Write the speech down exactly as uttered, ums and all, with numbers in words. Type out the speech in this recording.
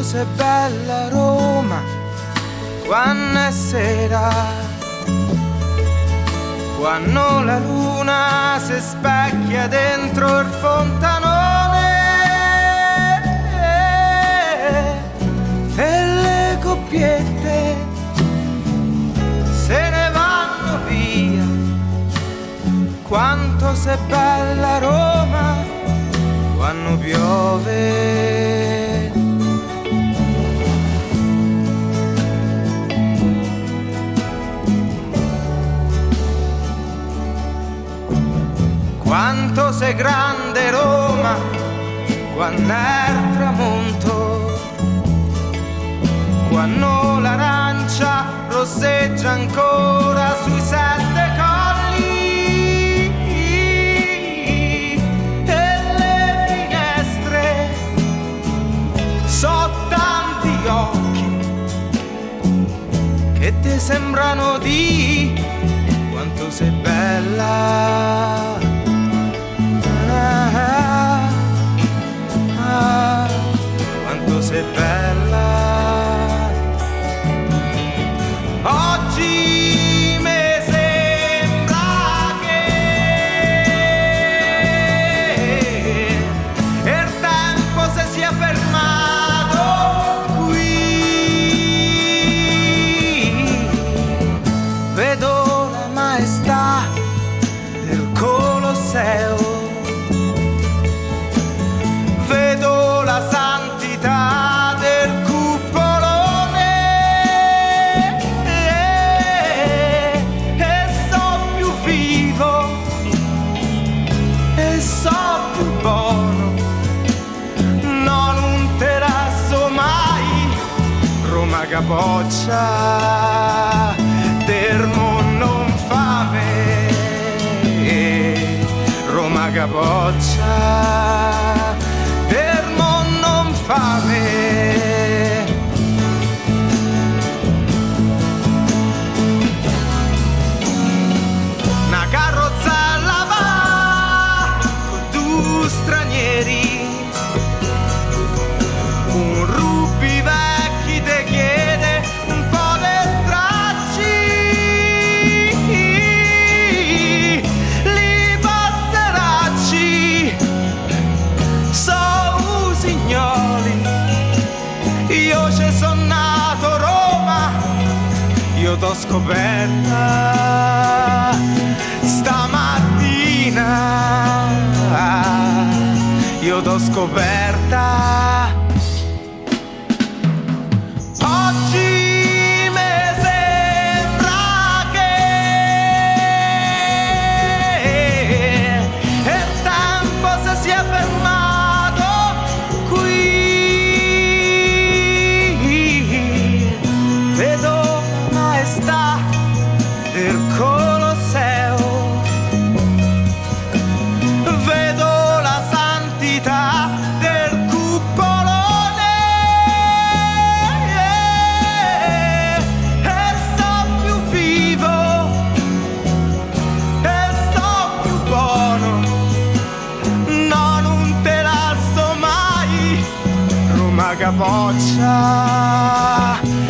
sei bella Roma, quando è sera, quando la luna si specchia dentro il fontanone e le coppiette se ne vanno via. Quanto sei bella Roma quando piove. Quanto sei grande Roma quando è il tramonto, quando l'arancia rosseggia ancora sui sette colli e le finestre so tanti occhi che ti sembrano di quanto sei bella. Ah, ah, quanto sei bella. Oggi mi sembra che il tempo si sia fermato qui. Vedo la maestà del Colosseo, vedo la santità del cupolone e so più vivo e so più buono. No, non te la so mai Roma capoccia del mondo non fame. Roma capoccia per mon non fame. Una carrozzella va con due stranieri, un rubi vecchi te chiede un po' di stracci, li passeracci so usignoli. Io ci son nato Roma, io t'ho scoperta stamattina, io t'ho scoperta. Oggi mi sembra che il tempo si sia fermato qui. Vedo maestà del Colosseo, vedo la santità del cupolone e so più vivo e so più buono. No, non te la so mai Roma capoccia